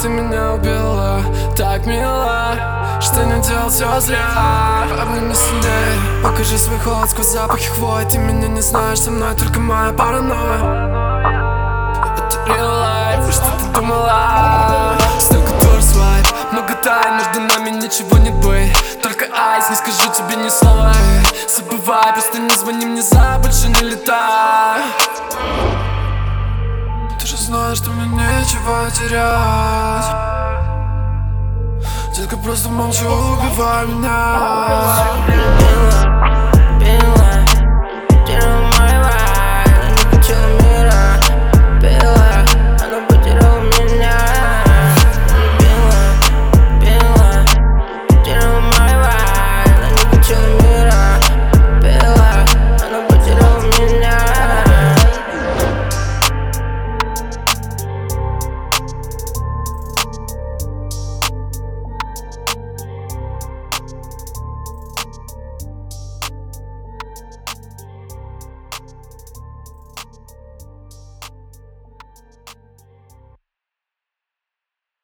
ты меня убила, так мило, что не делал все зря. Обними сильнее, покажи свой холод сквозь запахи хвои. Ты меня не знаешь, со мной только моя паранойя. Это real life, что ты думала? Столько турс вайб, много тайн, между нами ничего не быть. Только айс, не скажу тебе ни слова. Забывай, просто не звони мне за, больше не летай. Ты же знаешь, что мне нечего терять. Детка, просто молчу, убивай меня.